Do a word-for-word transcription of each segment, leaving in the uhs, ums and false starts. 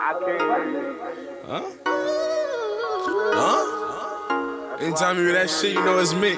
Huh? Huh? Anytime you hear that shit, you know it's me.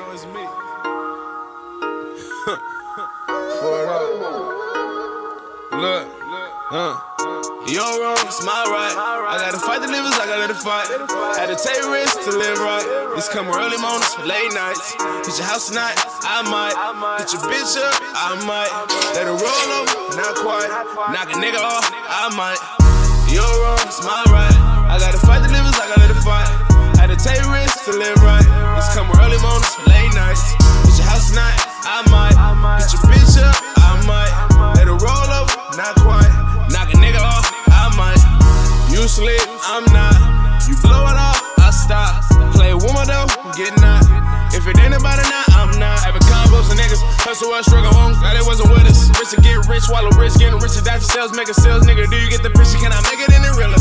For it up. Look, huh? You don't wrong, it's my right. I gotta fight the livers, I gotta let it fight. Had to take risks to live right. This come early mornings, late nights. Hit your house tonight, I might. Hit your bitch up, I might. Let her roll over, not quite. Knock a nigga off, I might. You don't wrong, it's my right. I gotta fight the livers, I gotta let it fight. Had to take risks to live right. This come early mornings, late nights. Hit your house tonight, I might. Hit your bitch up, I might. Let her roll over, not quite. Knock a nigga off, I might. You sleep, I'm not. You blow it off, I stop. Play a woman though, get not. If it ain't about it now, I'm not. Having combos and niggas, hustle I struggle home, glad it wasn't with us. Rich to get rich, while I'm rich, getting richer. That's sales, make a sales, nigga. Do you get the picture? Can I make it any realer?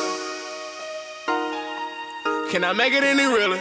Can I make it any realer?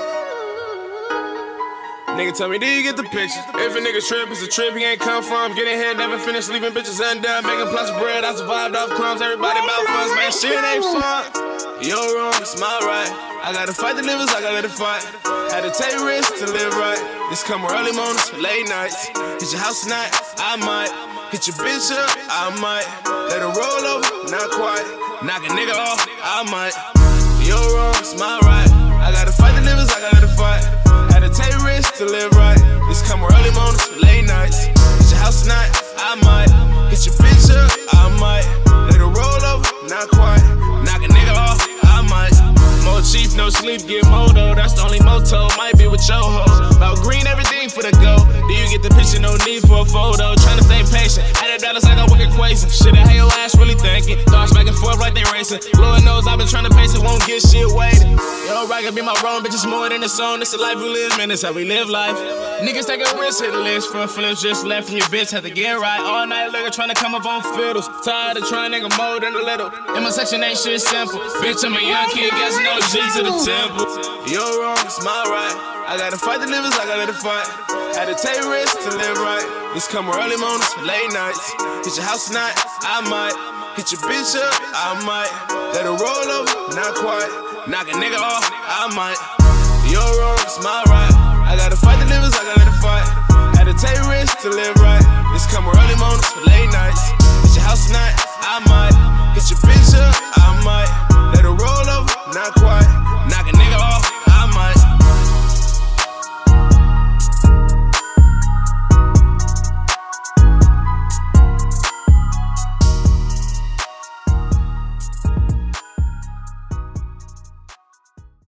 Nigga tell me, do you get the picture? If a nigga trip, it's a trip he ain't come from. Getting head, never finished, leaving bitches undone. Making plots of bread, I survived off crumbs. Everybody about funds, man, shit ain't fun. You're wrong, it's my right. I gotta fight the livers, I gotta let it fight. Had to take risks to live right. This come early mornings, late nights. Hit your house tonight, I might. Hit your bitch up, I might. Let her roll over, not quite. Knock a nigga off, I might. You're wrong, it's my right. I gotta fight the livers, I gotta let it fight. Had to take risks to live right. This come early mornings, late nights. Hit your house tonight, I might. Hit your bitch up, I might. Let her roll over, not quite. Knock a nigga off, I might. More chief, no sleep, get moto. That's the only motto, might be with your hoe. About green, everything for the go. Do you get the picture? No need for a photo. Tryna stay patient. Added dollars like I work equation. Shit, I hate your ass really thinking. Thoughts back and forth like they racing. Lord knows I've been tryna pace it, won't get shit waiting. Yo, right, can be my wrong, bitch, it's more than a song. This the life we live, man, this how we live life. Niggas take a risk, hit the list. Front flips just left from your bitch, had to get right. All night looking, tryna come up on fiddles. Tired of trying, nigga, more than a little. In my section, ain't shit simple. Bitch, I'm a young kid, got no G to the temple. You're wrong, it's my right. I gotta fight the livers, I gotta let it fight. Had to take risks to live right. This come early mornings, late nights. Hit your house tonight, I might. Hit your bitch up, I might. Let her roll over, not quite. Knock a nigga off, I might. You're wrong, it's my right. I gotta fight the livers, I gotta let it fight. Had to take risks to live right. This come early mornings, late nights. Hit your house tonight.